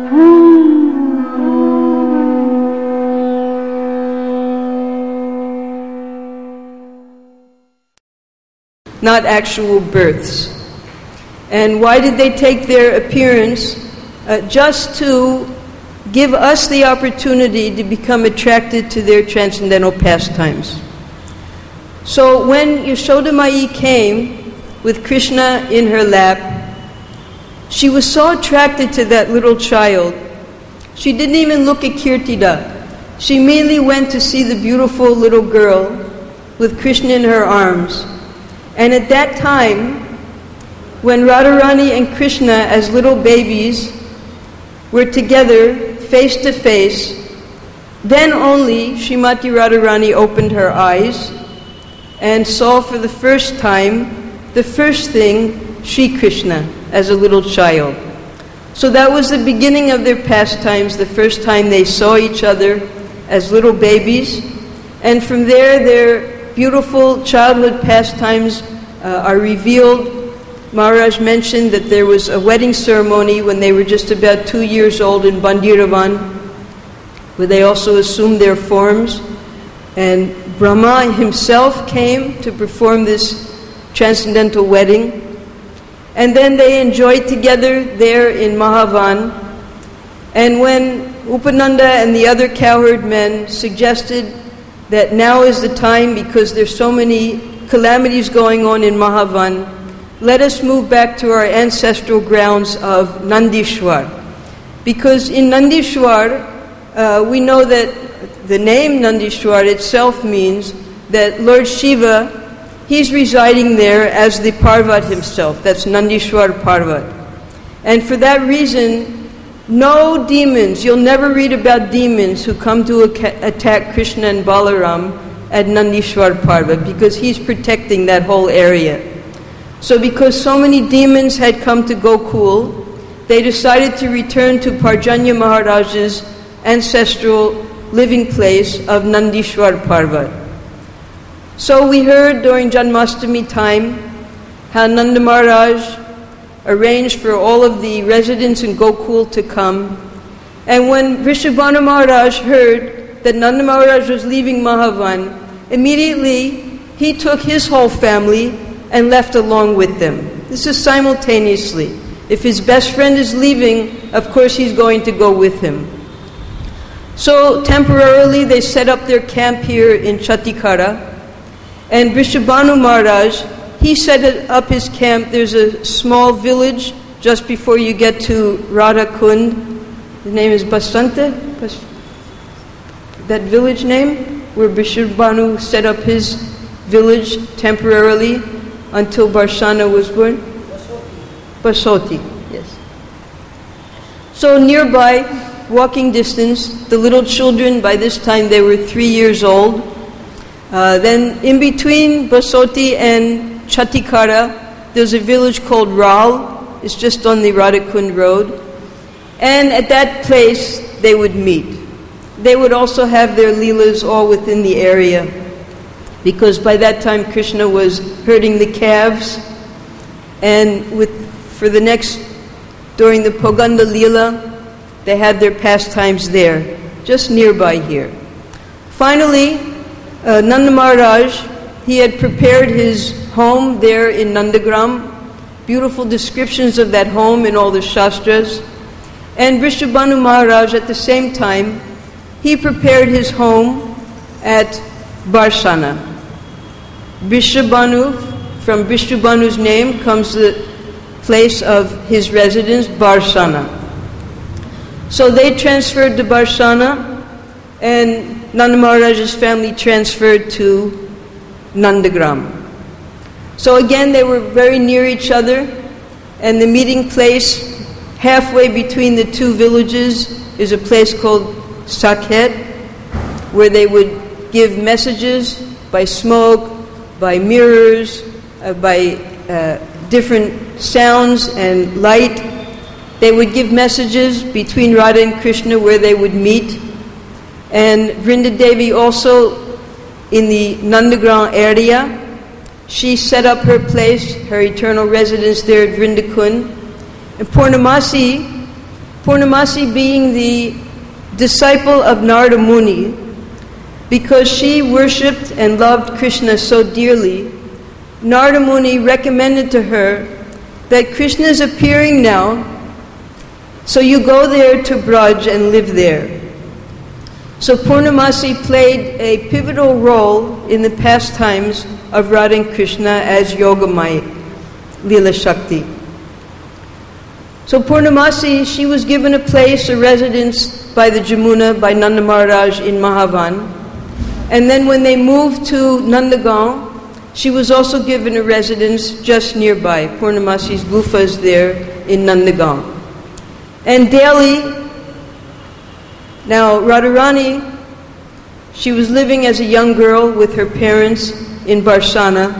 Not actual births. And why did they take their appearance? Just to give us the opportunity to become attracted to their transcendental pastimes. So when Yashoda Mai came with Krishna in her lap, she was so attracted to that little child. She didn't even look at Kirtida. She immediately went to see the beautiful little girl with Krishna in her arms. And at that time, when Radharani and Krishna as little babies were together face to face, then only Srimati Radharani opened her eyes and saw for the first time, the first thing, Sri Krishna as a little child. So that was the beginning of their pastimes, the first time they saw each other as little babies. And from there, their beautiful childhood pastimes are revealed. Maharaj mentioned that there was a wedding ceremony when they were just about 2 years old in Bandiravan, where they also assumed their forms. And Brahma himself came to perform this transcendental wedding. And then they enjoyed together there in Mahavan. And when Upananda and the other cowherd men suggested that now is the time, because there's so many calamities going on in Mahavan, let us move back to our ancestral grounds of Nandishwar. Because in Nandishwar, we know that the name Nandishwar itself means that Lord Shiva, he's residing there as the Parvat himself. That's Nandishwar Parvat. And for that reason, no demons, you'll never read about demons who come to attack Krishna and Balaram at Nandishwar Parvat, because he's protecting that whole area. So because so many demons had come to Gokul, they decided to return to Parjanya Maharaj's ancestral living place of Nandishwar Parvat. So we heard during Janmashtami time how Nanda Maharaj arranged for all of the residents in Gokul to come. And when Vrishabhanu Maharaj heard that Nanda Maharaj was leaving Mahavan, immediately he took his whole family and left along with them. This is simultaneously. If his best friend is leaving, of course he's going to go with him. So temporarily they set up their camp here in Chatikara. And Vrishabhanu Maharaj, he set up his camp. There's a small village just before you get to Radha Kund. The name is Basanta. That village name, where Vrishabhanu set up his village temporarily until Barshana was born? Basoti, yes. So nearby, walking distance, the little children, by this time they were 3 years old. Then in between Basoti and Chatikara, there's a village called Ral. It's just on the Radhakund road. And at that place, they would meet. They would also have their leelas all within the area, because by that time Krishna was herding the calves, and during the Poganda Leela, they had their pastimes there, just nearby here. Finally, Nanda Maharaj, he had prepared his home there in Nandagram, beautiful descriptions of that home in all the Shastras. And Vrishabhanu Maharaj at the same time, he prepared his home at Barshana. Vrishabhanu, from Vrishabhanu's name comes the place of his residence, Barshana. So they transferred to Barshana, and Nanda Maharaj's family transferred to Nandagram. So again, they were very near each other, and the meeting place halfway between the two villages is a place called Sakhet, where they would give messages by smoke, by mirrors, by different sounds and light. They would give messages between Radha and Krishna where they would meet. And Vrinda Devi also, in the Nandagram area, she set up her place, her eternal residence there at Vrindakund. And Purnamasi Purnamasi being the disciple of Narada Muni, because she worshipped and loved Krishna so dearly, Narada Muni recommended to her that Krishna is appearing now, so you go there to Braj and live there. So Purnamasi played a pivotal role in the pastimes of Radha and Krishna as Yogamaya, Leela Shakti. So Purnamasi, she was given a place, a residence by the Jamuna, by Nanda Maharaj in Mahavan. And then when they moved to Nandagaon, she was also given a residence just nearby. Purnamasi's gufa is there in Nandagaon. And daily, now Radharani, she was living as a young girl with her parents in Barsana.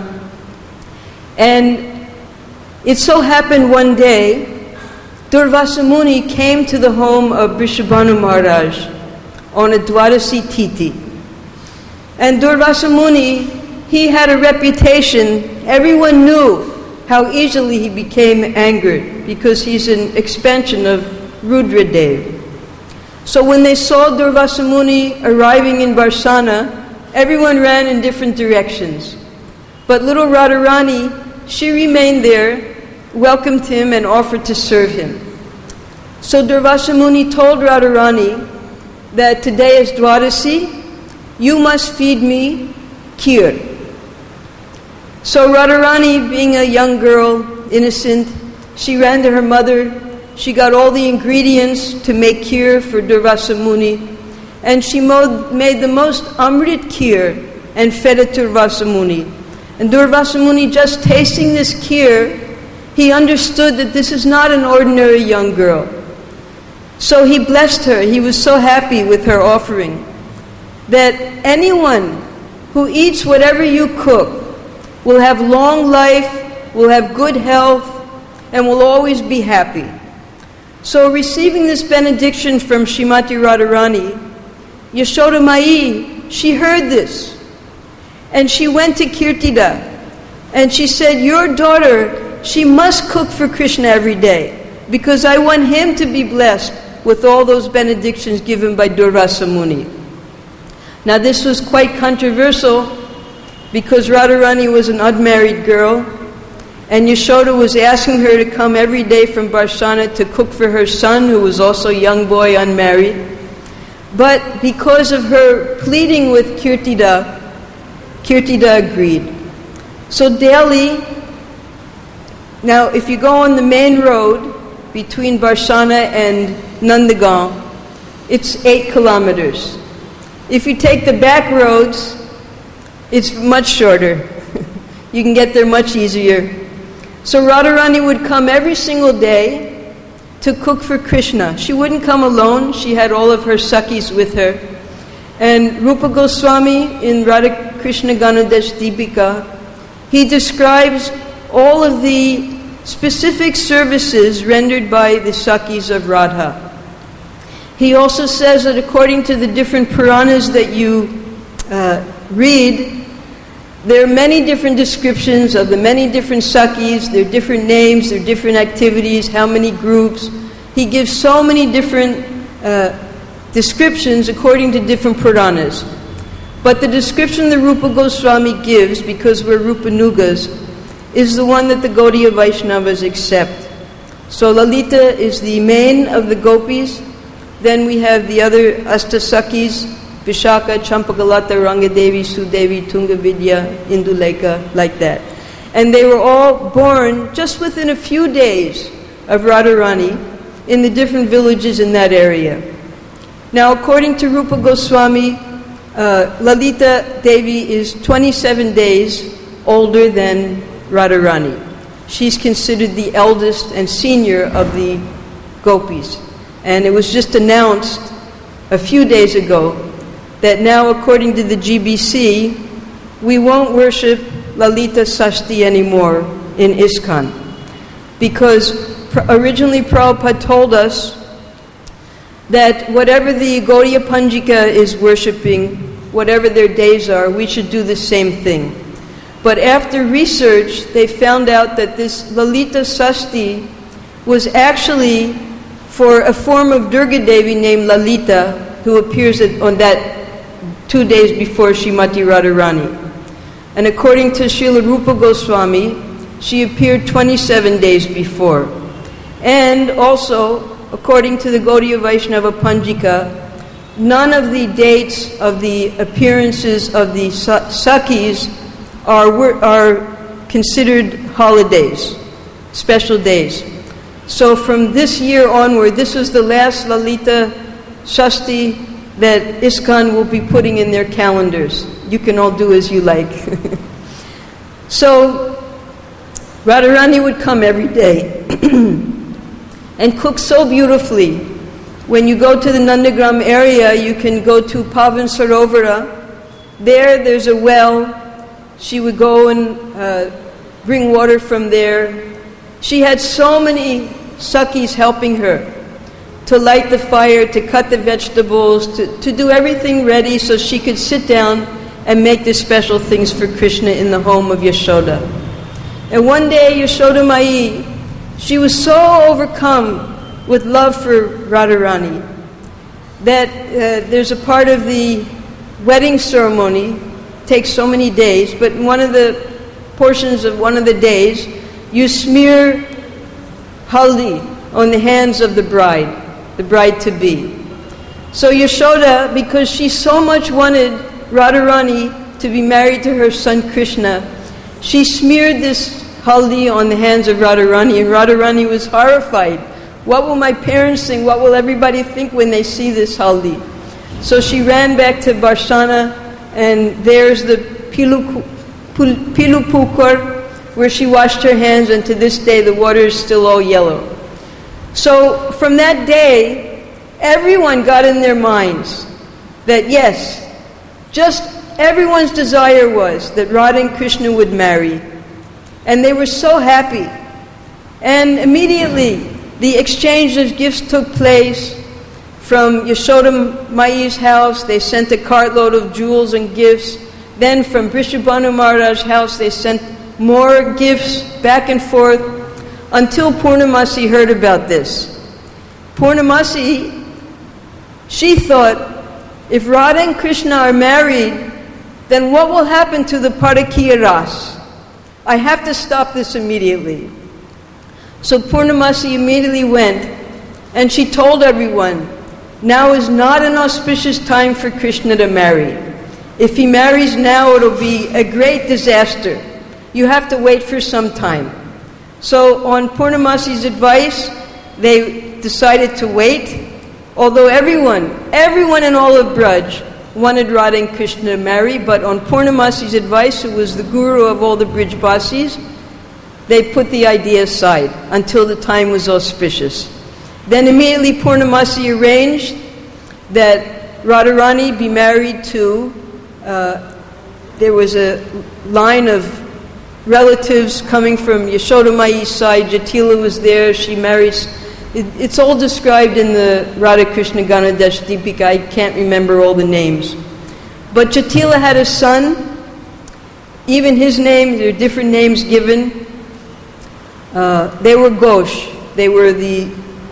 And it so happened one day, Durvasa Muni came to the home of Vrishabhanu Maharaj on a Dwadasi Titi. And Durvasa Muni, he had a reputation. Everyone knew how easily he became angered because he's an expansion of Rudradev. So when they saw Durvasa Muni arriving in Barsana, everyone ran in different directions. But little Radharani, she remained there, welcomed him and offered to serve him. So Durvasa Muni told Radharani that today is Dwadasi, you must feed me kheer. So Radharani, being a young girl, innocent, she ran to her mother, she got all the ingredients to make kheer for Durvasa Muni, and she made the most amrit kheer and fed it to Durvasa Muni. And Durvasa Muni, just tasting this kheer, he understood that this is not an ordinary young girl. So he blessed her. He was so happy with her offering that anyone who eats whatever you cook will have long life, will have good health, and will always be happy. So receiving this benediction from Srimati Radharani, Yashoda Mai, she heard this. And she went to Kirtida and she said, your daughter, she must cook for Krishna every day because I want him to be blessed with all those benedictions given by Durvasa Muni. Now this was quite controversial because Radharani was an unmarried girl and Yashoda was asking her to come every day from Barsana to cook for her son, who was also a young boy, unmarried. But because of her pleading with Kirtida, Kirtida agreed. So daily, now if you go on the main road between Barsana and Nandagaon, it's 8 kilometers. If you take the back roads, it's much shorter. You can get there much easier. So Radharani would come every single day to cook for Krishna. She wouldn't come alone. She had all of her Sakhis with her. And Rupa Goswami in Radha Krishna Ganadesh Deepika, he describes all of the specific services rendered by the Sakhis of Radha. He also says that according to the different Puranas that you read, there are many different descriptions of the many different Sakhis, their different names, their different activities, how many groups. He gives so many different descriptions according to different Puranas. But the description that Rupa Goswami gives, because we're Rupanugas, is the one that the Gaudiya Vaishnavas accept. So Lalita is the main of the gopis. Then we have the other Astasakhis, Vishaka, Champagalata, Rangadevi, Sudevi, Tungavidya, Induleka, like that. And they were all born just within a few days of Radharani in the different villages in that area. Now, according to Rupa Goswami, Lalita Devi is 27 days older than Radharani. She's considered the eldest and senior of the gopis. And it was just announced a few days ago that now, according to the GBC, we won't worship Lalita Sashti anymore in ISKCON. Because originally Prabhupada told us that whatever the Gaudiya Panjika is worshipping, whatever their days are, we should do the same thing. But after research, they found out that this Lalita Sashti was actually for a form of Durga Devi named Lalita, who appears on that 2 days before Srimati Radharani. And according to Srila Rupa Goswami, she appeared 27 days before. And also, according to the Gaudiya Vaishnava Panjika, none of the dates of the appearances of the Sakhis are considered holidays, special days. So from this year onward, this was the last Lalita Shashti that ISKCON will be putting in their calendars. You can all do as you like. So Radharani would come every day and cook so beautifully. When you go to the Nandagram area, you can go to Pavan Sarovara. There's a well. She would go and bring water from there. She had so many Sakhis helping her to light the fire, to cut the vegetables, to do everything ready so she could sit down and make the special things for Krishna in the home of Yashoda. And one day, Yashoda Mai, she was so overcome with love for Radharani that there's a part of the wedding ceremony, takes so many days, but in one of the portions of one of the days, you smear haldi on the hands of the bride-to-be. So Yashoda, because she so much wanted Radharani to be married to her son Krishna, she smeared this haldi on the hands of Radharani, and Radharani was horrified. What will my parents think? What will everybody think when they see this haldi? So she ran back to Barshana, and there's the Pilupukur, where she washed her hands, and to this day the water is still all yellow. So from that day, everyone got in their minds that yes, just everyone's desire was that Radha and Krishna would marry. And they were so happy. And immediately, the exchange of gifts took place. From Yashoda Mai's house, they sent a cartload of jewels and gifts. Then from Vrishabhanu Maharaj's house, they sent more gifts back and forth until Purnamasi heard about this. Purnamasi, she thought, if Radha and Krishna are married, then what will happen to the Parakiya Ras? I have to stop this immediately. So Purnamasi immediately went, and she told everyone, now is not an auspicious time for Krishna to marry. If he marries now, it'll be a great disaster. You have to wait for some time. So on Purnamasi's advice, they decided to wait, although everyone in all of Braj wanted Radha and Krishna to marry, but on Purnamasi's advice, who was the guru of all the Brijbasis, they put the idea aside until the time was auspicious. Then immediately Purnamasi arranged that Radharani be married to, there was a line of relatives coming from Yashoda Mai's side. Jatila was there, she married. It's all described in the Radha Krishna Ganadesh Deepika. I can't remember all the names. But Jatila had a son. Even his name, there are different names given. They were Ghosh. They were the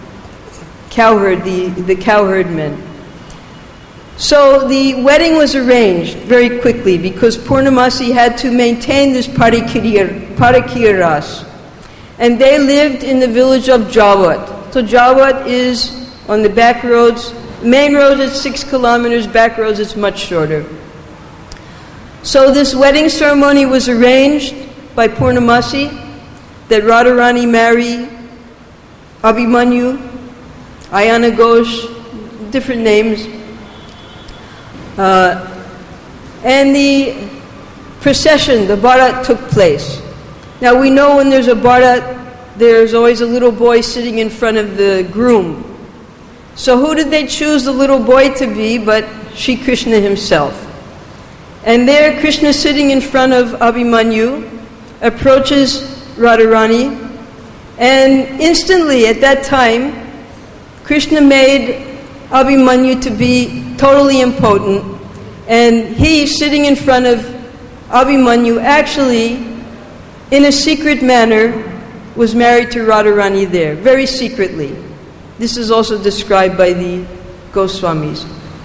cowherd men. So the wedding was arranged very quickly because Purnamasi had to maintain this Parakiya Ras. And they lived in the village of Jawat. So Jawat is on the back roads. Main road is 6 kilometers, back roads is much shorter. So this wedding ceremony was arranged by Purnamasi that Radharani marry Abhimanyu, Ayana Ghosh, different names. And the procession, the Bharat, took place. Now we know when there's a Bharat, there's always a little boy sitting in front of the groom. So who did they choose the little boy to be but Shri Krishna himself? And there Krishna sitting in front of Abhimanyu approaches Radharani, and instantly at that time Krishna made Abhimanyu to be totally impotent, and he sitting in front of Abhimanyu actually in a secret manner was married to Radharani there, very secretly. This is also described by the Goswamis.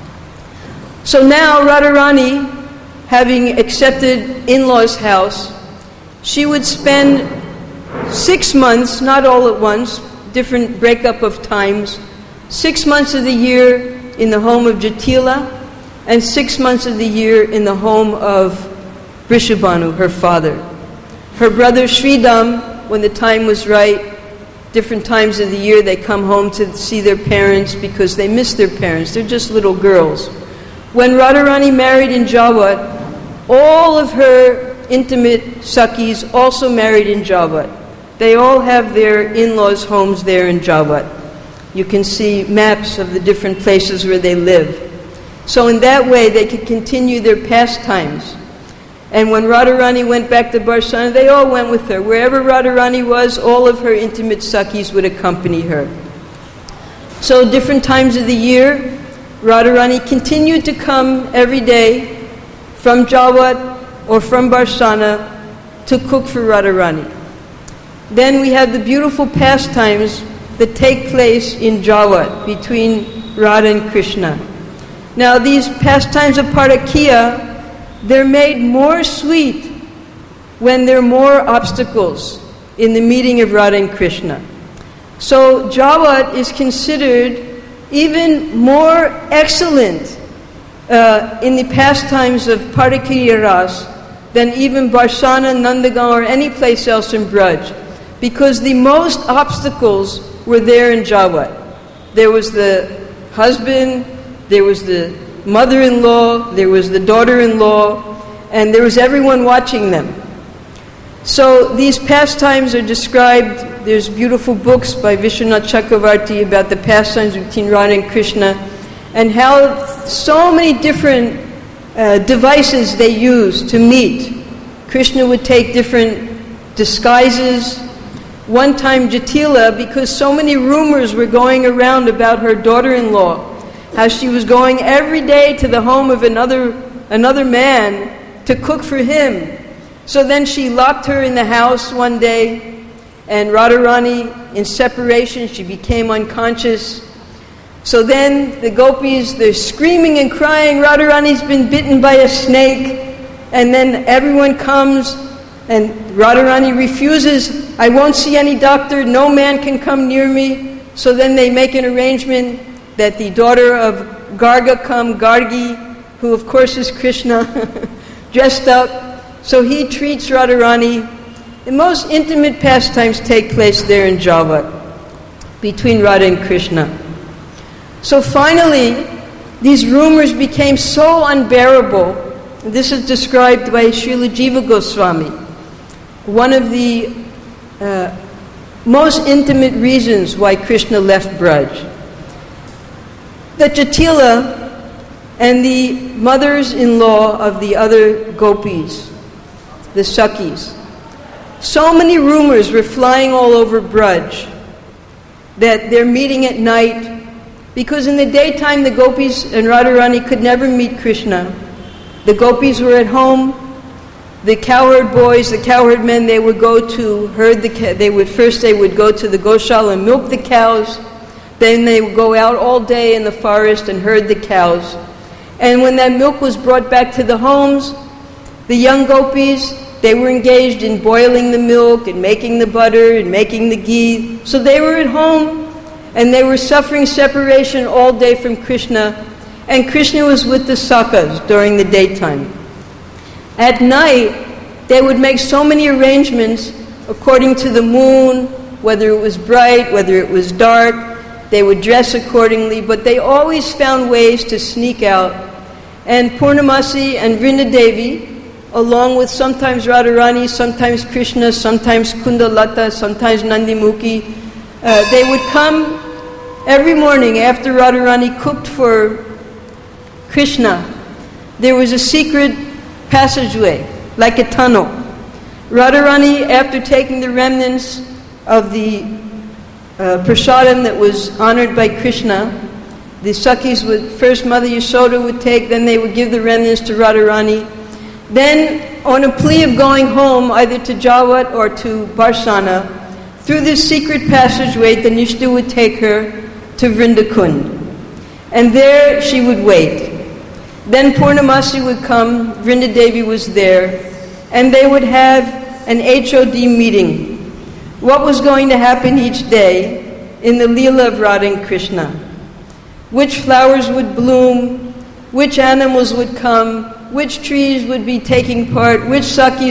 So now Radharani, having accepted in-laws' house, she would spend 6 months, not all at once, different breakup of times, 6 months of the year in the home of Jatila, and 6 months of the year in the home of Vrishabhanu, her father. Her brother Sridham, when the time was right, different times of the year they come home to see their parents because they miss their parents. They're just little girls. When Radharani married in Jawat, all of her intimate Sakhis also married in Jawat. They all have their in-laws' homes there in Jawat. You can see maps of the different places where they live. So in that way they could continue their pastimes. And when Radharani went back to Barsana, they all went with her. Wherever Radharani was, all of her intimate Sakhis would accompany her. So different times of the year, Radharani continued to come every day from Jawat or from Barsana to cook for Radharani. Then we have the beautiful pastimes that take place in Jawat between Radha and Krishna. Now these pastimes of Parakiya, they're made more sweet when there are more obstacles in the meeting of Radha and Krishna. So Jawat is considered even more excellent in the pastimes of Parakiya Ras than even Barsana, Nandagan, or any place else in Braj, because the most obstacles were there in Jawat. There was the husband, there was the mother-in-law, there was the daughter-in-law, and there was everyone watching them. So these pastimes are described. There's beautiful books by Vishwanath Chakravarti about the pastimes between Radha and Krishna, and how so many different devices they used to meet. Krishna would take different disguises. One time Jatila, because so many rumors were going around about her daughter-in-law, how she was going every day to the home of another man to cook for him. So then she locked her in the house one day, and Radharani, in separation, she became unconscious. So then the gopis, they're screaming and crying, Radharani's been bitten by a snake. And then everyone comes, and Radharani refuses, I won't see any doctor, no man can come near me. So then they make an arrangement that the daughter of Garga come, Gargi, who of course is Krishna, dressed up. So he treats Radharani. The most intimate pastimes take place there in Jawat, between Radha and Krishna. So finally, these rumors became so unbearable. This is described by Srila Jiva Goswami. One of the most intimate reasons why Krishna left Braj. That Jatila and the mothers-in-law of the other gopis, the Sakhis, so many rumors were flying all over Braj that they're meeting at night, because in the daytime the gopis and Radharani could never meet Krishna. The gopis were at home. The cowherd boys, the cowherd men, they would go to herd the they would go to the Goshala and milk the cows. Then they would go out all day in the forest and herd the cows. And when that milk was brought back to the homes, the young gopis, they were engaged in boiling the milk and making the butter and making the ghee. So they were at home and they were suffering separation all day from Krishna. And Krishna was with the Sakhas during the daytime. At night, they would make so many arrangements according to the moon, whether it was bright, whether it was dark. They would dress accordingly, but they always found ways to sneak out. And Purnamasi and Vrindadevi, along with sometimes Radharani, sometimes Krishna, sometimes Kundalata, sometimes Nandimukhi, they would come every morning after Radharani cooked for Krishna. There was a secret passageway, like a tunnel. Radharani, after taking the remnants of the prasadam that was honored by Krishna, the Sakhis would, first Mother Yashoda would take, then they would give the remnants to Radharani. Then, on a plea of going home, either to Jawat or to Barsana, through this secret passageway, Tanishta would take her. to Vrindakund. And there she would wait. Then Purnamasi would come, Vrinda Devi was there, and they would have an HOD meeting. What was going to happen each day in the Leela of Radha and Krishna. Which flowers would bloom, which animals would come, which trees would be taking part, which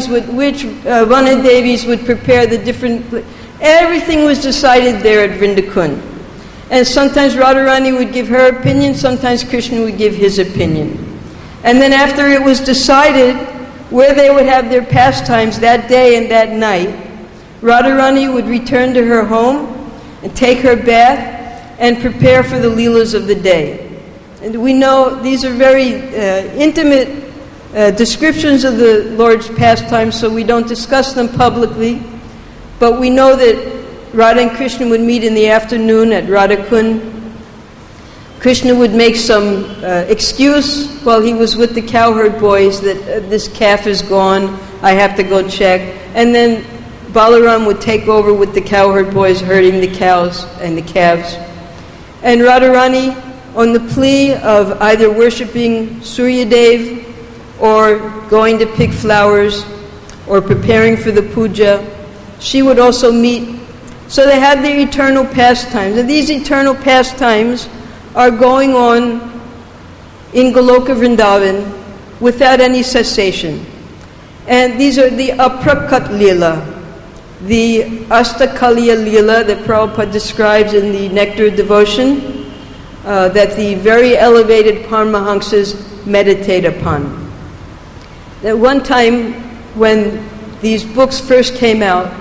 Vana Devis would prepare the different... Everything was decided there at Vrindakund. And sometimes Radharani would give her opinion, sometimes Krishna would give his opinion. And then after it was decided where they would have their pastimes that day and that night, Radharani would return to her home and take her bath and prepare for the Leelas of the day. And we know these are very intimate descriptions of the Lord's pastimes, so we don't discuss them publicly. But we know that Radha and Krishna would meet in the afternoon at Radhakund. Krishna would make some excuse while he was with the cowherd boys that this calf is gone, I have to go check. And then Balaram would take over with the cowherd boys herding the cows and the calves. And Radharani, on the plea of either worshipping Suryadev or going to pick flowers or preparing for the puja, she would also meet. So they had their eternal pastimes. And these eternal pastimes are going on in Goloka Vrindavan without any cessation. And these are the Aprakat Leela, the Astakaliya Leela that Prabhupada describes in the Nectar of Devotion, that the very elevated Paramahamsas meditate upon. At one time, when these books first came out,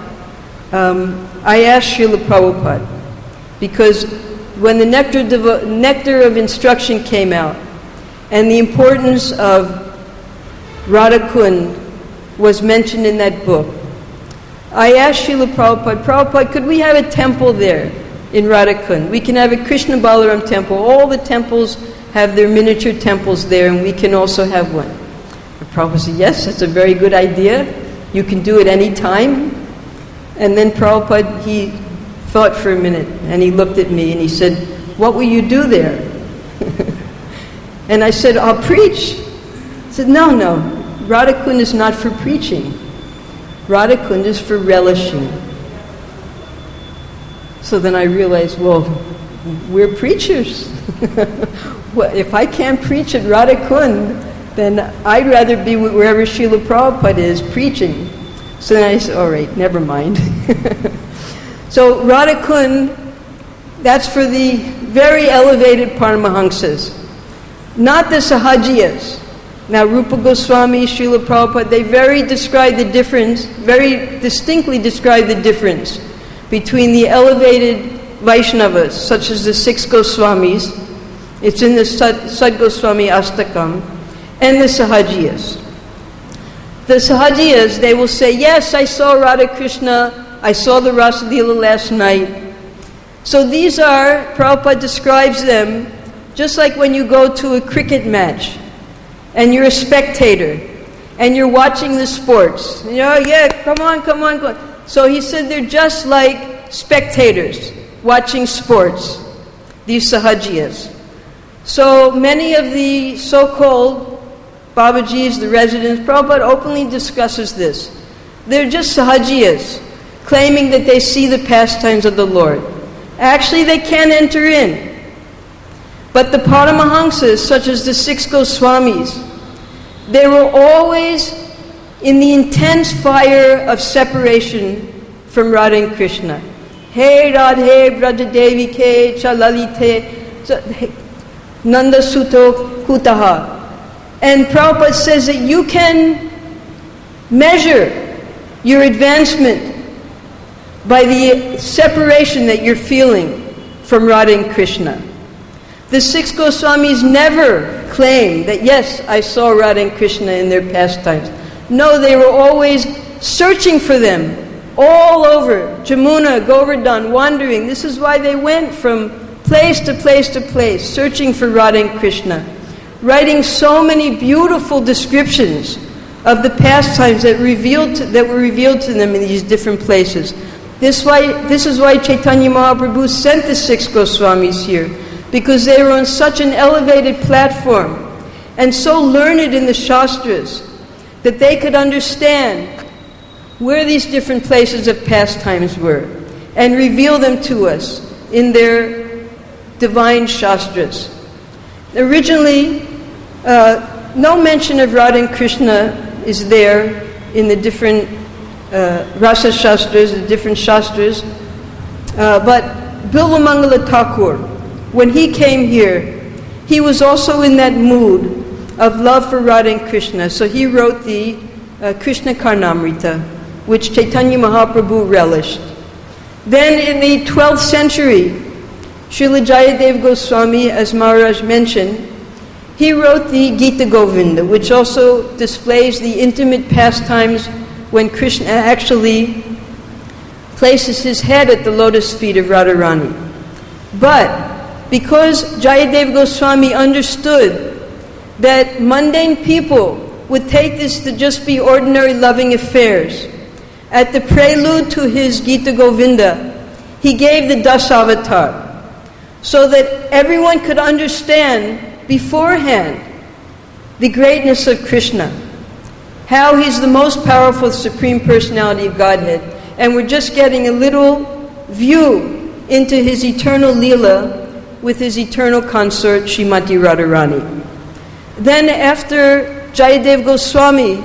I asked Srila Prabhupada, because when the Nectar of Instruction came out, and the importance of Radhakund was mentioned in that book, I asked Srila Prabhupada, could we have a temple there in Radhakund? We can have a Krishna Balaram temple. All the temples have their miniature temples there, and we can also have one. And Prabhupada said, yes, that's a very good idea. You can do it any time. And then Prabhupada, he thought for a minute, and he looked at me and he said, what will you do there? And I said, I'll preach. He said, no, Radhakund is not for preaching. Radhakund is for relishing. So then I realized, well, we're preachers. Well, if I can't preach at Radhakund, then I'd rather be wherever Srila Prabhupada is preaching. So then I said, all right, never mind. So Radhakund, that's for the very elevated Paramahamsas, not the Sahajiyas. Now Rupa Goswami, Srila Prabhupada, they very distinctly describe the difference between the elevated Vaishnavas, such as the 6 Goswamis, it's in the Sad Goswami Astakam, and the Sahajiyas. The Sahajiyas, they will say, yes, I saw Radha Krishna, I saw the Rasa Leela last night. So these are, Prabhupada describes them, just like when you go to a cricket match, and you're a spectator, and you're watching the sports. You know, yeah, come on. So he said they're just like spectators watching sports, these Sahajiyas. So many of the so-called Babajis, the residents, Prabhupada openly discusses this. They're just Sahajiyas, claiming that they see the pastimes of the Lord. Actually, they can't enter in. But the Paramahamsas, such as the 6 Goswamis, they were always in the intense fire of separation from Radha and Krishna. Hey Radhe Braja Devi Ke Chalalite Nanda Suto Kutaha. And Prabhupada says that you can measure your advancement by the separation that you're feeling from Radha and Krishna. The 6 Goswamis never claimed that, yes, I saw Radha and Krishna in their pastimes. No, they were always searching for them all over Jamuna, Govardhan, wandering. This is why they went from place to place to place, searching for Radha and Krishna, writing so many beautiful descriptions of the pastimes that were revealed to them in these different places. This is why Chaitanya Mahaprabhu sent the 6 Goswamis here, because they were on such an elevated platform and so learned in the Shastras that they could understand where these different places of pastimes were and reveal them to us in their divine Shastras. Originally, no mention of Radha and Krishna is there in the different Rasa Shastras, the different Shastras. But Bilvamangala Thakur, when he came here, he was also in that mood of love for Radha and Krishna. So he wrote the Krishna Karnamrita, which Chaitanya Mahaprabhu relished. Then in the 12th century, Srila Jayadev Goswami, as Maharaj mentioned, he wrote the Gita Govinda, which also displays the intimate pastimes when Krishna actually places his head at the lotus feet of Radharani. But because Jayadev Goswami understood that mundane people would take this to just be ordinary loving affairs, at the prelude to his Gita Govinda, he gave the Dasavatar, so that everyone could understand beforehand the greatness of Krishna, how he's the most powerful Supreme Personality of Godhead, and we're just getting a little view into his eternal Leela with his eternal consort Srimati Radharani. Then after Jayadev Goswami,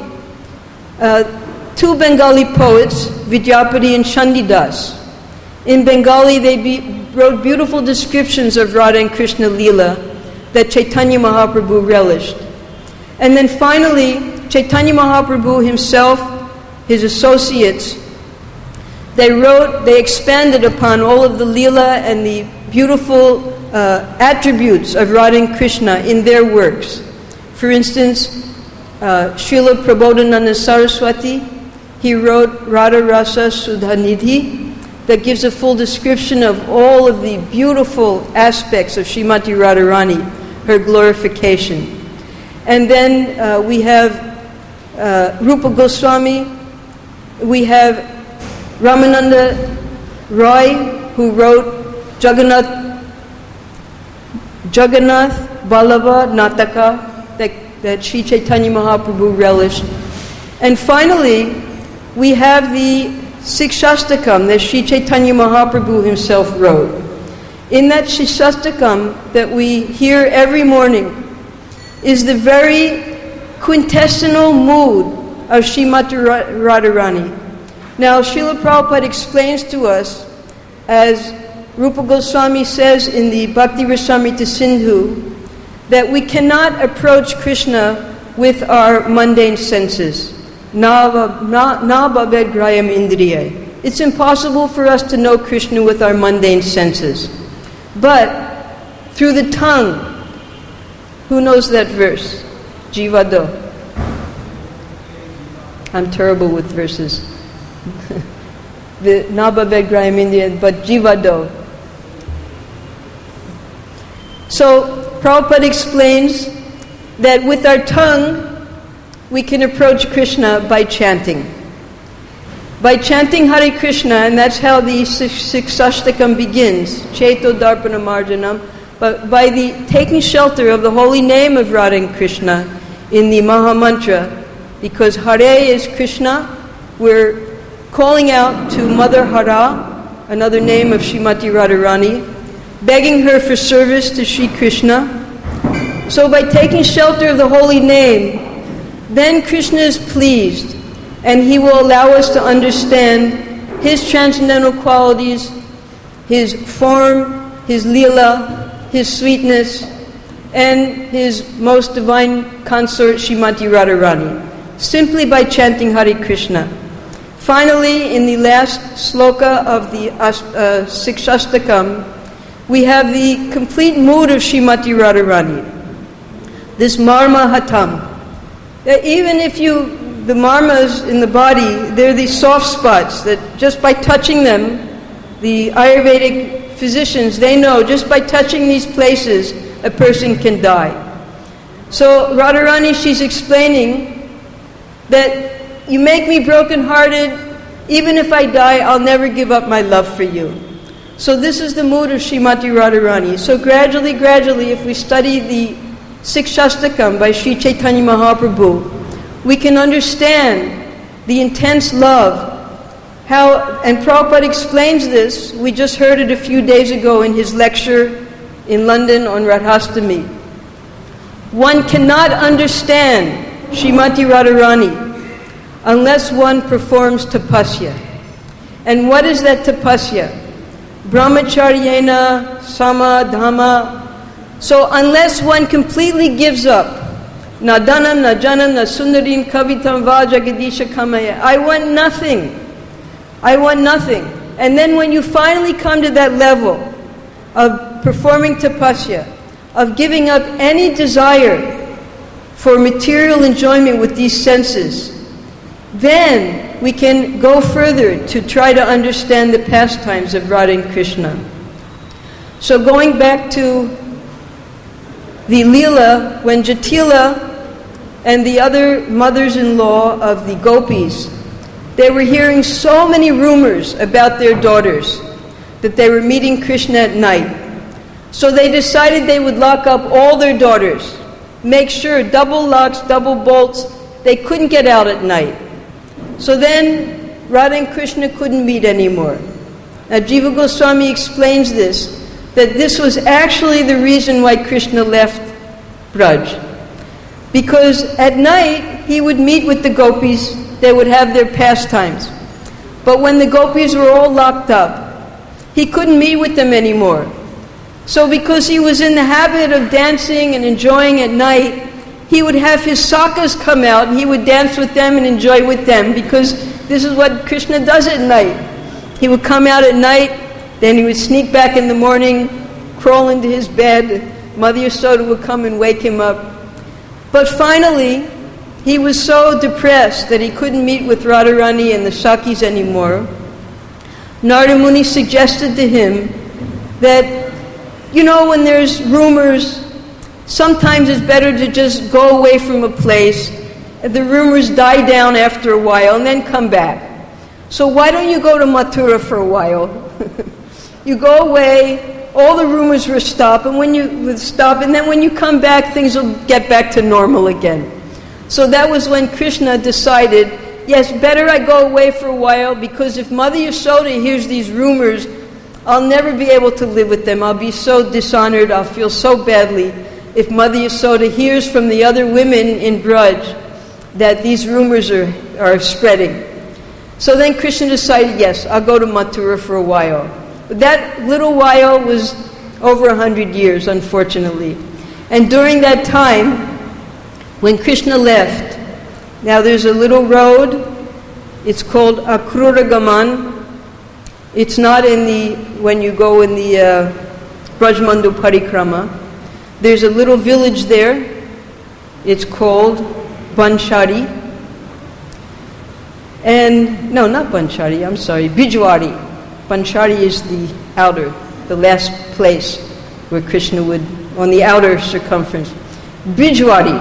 2 Bengali poets, Vidyapati and Chandidas, in Bengali they wrote beautiful descriptions of Radha and Krishna Leela that Chaitanya Mahaprabhu relished. And then finally, Chaitanya Mahaprabhu himself, his associates, they expanded upon all of the Leela and the beautiful attributes of Radha and Krishna in their works. For instance, Srila Prabodhananda Saraswati, he wrote Radha Rasa Sudhanidhi, that gives a full description of all of the beautiful aspects of Srimati Radharani, her glorification. And then we have Rupa Goswami, we have Ramananda Roy, who wrote Jagannath Ballabha Nataka, that Sri Chaitanya Mahaprabhu relished. And finally, we have the Sikshastakam that Sri Chaitanya Mahaprabhu himself wrote. In that Sikshastakam that we hear every morning is the very quintessential mood of Srimati Radharani. Now, Srila Prabhupada explains to us, as Rupa Goswami says in the Bhakti Rasamrita Sindhu, that we cannot approach Krishna with our mundane senses. Na bhaved grayam indriya. It's impossible for us to know Krishna with our mundane senses. But through the tongue, who knows that verse? Jivado. I'm terrible with verses. The na bhaved grayam indriya, but Jivado. So Prabhupada explains that with our tongue, we can approach Krishna by chanting. By chanting Hare Krishna, and that's how the Sikshastakam begins, Cheto Darpana Marjanam, but by the taking shelter of the holy name of Radha and Krishna in the Maha Mantra, because Hare is Krishna, we're calling out to Mother Hara, another name of Srimati Radharani, begging her for service to Sri Krishna. So by taking shelter of the holy name, then Krishna is pleased, and he will allow us to understand his transcendental qualities, his form, his Leela, his sweetness, and his most divine consort, Srimati Radharani, simply by chanting Hare Krishna. Finally, in the last sloka of the Sikshastakam, we have the complete mood of Srimati Radharani, this Marma Hatam. Even if the marmas in the body, they're these soft spots that just by touching them, the Ayurvedic physicians, they know just by touching these places, a person can die. So Radharani, she's explaining that you make me brokenhearted Even if I die, I'll never give up my love for you. So this is the mood of Srimati Radharani. So gradually, if we study the Sikshastakam by Sri Chaitanya Mahaprabhu, we can understand the intense love. How, and Prabhupada explains this, we just heard it a few days ago in his lecture in London on Radhastami. One cannot understand Srimati Radharani unless one performs tapasya. And what is that tapasya? Brahmacharyena, sama, dhamma. So unless one completely gives up, na dhanam, na janam, na sundarim, kavitam va jagadisha kamaya, I want nothing. And then when you finally come to that level of performing tapasya, of giving up any desire for material enjoyment with these senses, then we can go further to try to understand the pastimes of Radha and Krishna. So going back to the Leela, when Jatila and the other mothers-in-law of the gopis, they were hearing so many rumors about their daughters, that they were meeting Krishna at night. So they decided they would lock up all their daughters, make sure, double locks, double bolts, they couldn't get out at night. So then Radha and Krishna couldn't meet anymore. Now Jiva Goswami explains this, that this was actually the reason why Krishna left Braj. Because at night he would meet with the gopis, they would have their pastimes. But when the gopis were all locked up, he couldn't meet with them anymore. So because he was in the habit of dancing and enjoying at night, he would have his sakas come out and he would dance with them and enjoy with them, because this is what Krishna does at night. He would come out at night, then he would sneak back in the morning, crawl into his bed, Mother Yasoda would come and wake him up. But finally, he was so depressed that he couldn't meet with Radharani and the Sakis anymore. Narada Muni suggested to him that, when there's rumors, sometimes it's better to just go away from a place, the rumors die down after a while, and then come back. So why don't you go to Mathura for a while? You go away, all the rumors will stop, and then when you come back, things will get back to normal again. So that was when Krishna decided, yes, better I go away for a while, because if Mother Yasoda hears these rumors, I'll never be able to live with them. I'll be so dishonored, I'll feel so badly if Mother Yasoda hears from the other women in Braj that these rumors are spreading. So then Krishna decided, yes, I'll go to Mathura for a while. But that little while was over 100 years, unfortunately. And during that time, when Krishna left, now there's a little road, it's called Akruragaman. It's not when you go in the Brajmandu Parikrama. There's a little village there, it's called Banshari. And, no, not Banshari, I'm sorry, Bijwari. Banshari is the last place where Krishna would, on the outer circumference. Bijwari.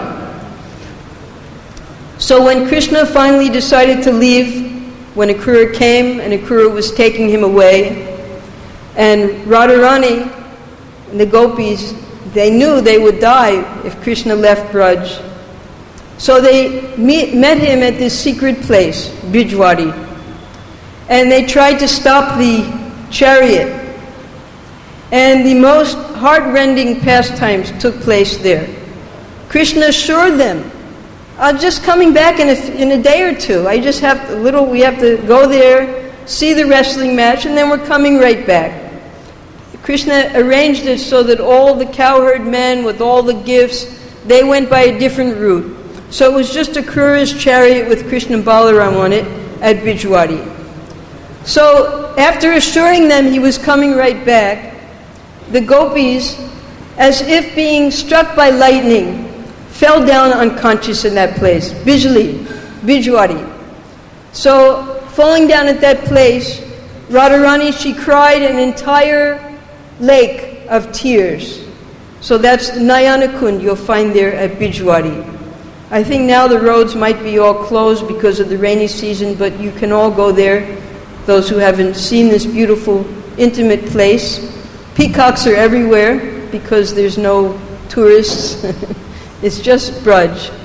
So when Krishna finally decided to leave, when Akrura came and Akrura was taking him away, and Radharani and the gopis, they knew they would die if Krishna left Braj. So they met him at this secret place, Bijwari, and they tried to stop the chariot. And the most heart-rending pastimes took place there. Krishna assured them, I'm just coming back in a day or two. We have to go there, see the wrestling match, and then we're coming right back. Krishna arranged it so that all the cowherd men with all the gifts, they went by a different route. So it was just Akrura's chariot with Krishna and Balaram on it at Bijwari. So after assuring them he was coming right back, the gopis, as if being struck by lightning, fell down unconscious in that place, Bijwari. So falling down at that place, Radharani, she cried an entire lake of tears. So that's the Nayana Kund you'll find there at Bijwari. I think now the roads might be all closed because of the rainy season, but you can all go there those who haven't seen this beautiful, intimate place. Peacocks are everywhere because there's no tourists. It's just Braj.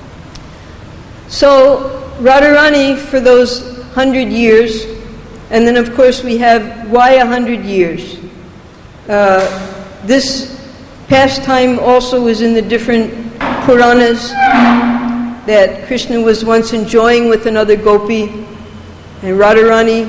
So Radharani for those 100 years, and then of course we have why 100 years. This pastime also is in the different Puranas that Krishna was once enjoying with another gopi, and Radharani,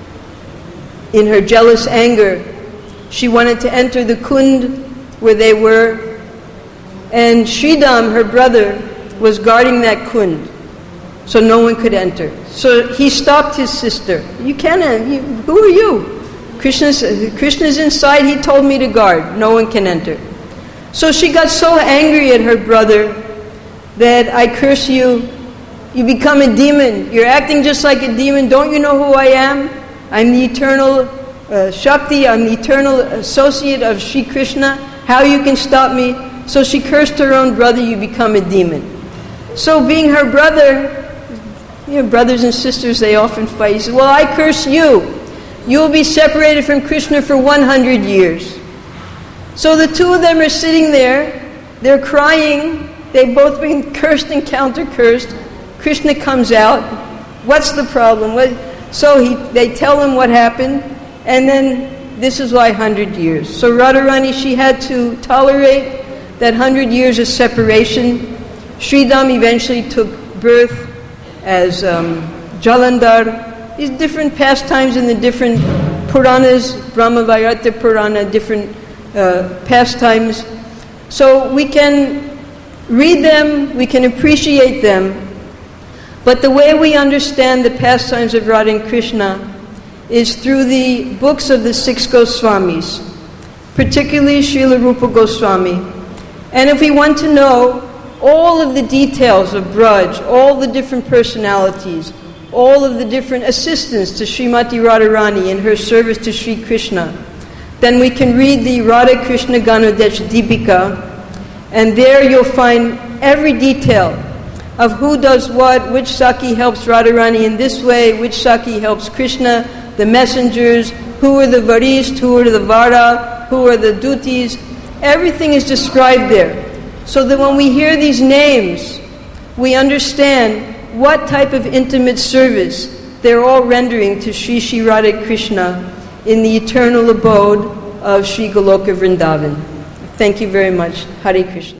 in her jealous anger, she wanted to enter the kund where they were, and Sridham, her brother, was guarding that kund, so no one could enter. So he stopped his sister. You can't enter. Who are you? Krishna's inside. He told me to guard. No one can enter. So she got so angry at her brother that, I curse you. You become a demon. You're acting just like a demon. Don't you know who I am? I'm the eternal Shakti. I'm the eternal associate of Sri Krishna. How you can stop me? So she cursed her own brother. You become a demon. So being her brother, brothers and sisters, they often fight. He said, well, I curse you. You will be separated from Krishna for 100 years. So the two of them are sitting there. They're crying. They've both been cursed and counter-cursed. Krishna comes out. What's the problem? So they tell him what happened. And then this is why 100 years. So Radharani, she had to tolerate that 100 years of separation. Sridham eventually took birth as Jalandhar. These different pastimes in the different Puranas, Brahma-Vairata Purana, different pastimes. So we can read them, we can appreciate them, but the way we understand the pastimes of Radha and Krishna is through the books of the 6 Goswamis, particularly Srila Rupa Goswami. And if we want to know all of the details of Braj, all the different personalities, all of the different assistants to Srimati Radharani in her service to Sri Krishna, then we can read the Radha Krishna Ganodesh Deepika, and there you'll find every detail of who does what, which Saki helps Radharani in this way, which Saki helps Krishna, the messengers, who are the Varist, who are the Vara, who are the Dutis. Everything is described there. So that when we hear these names, we understand what type of intimate service they're all rendering to Sri Sri Radha Krishna in the eternal abode of Sri Goloka Vrindavan. Thank you very much. Hare Krishna.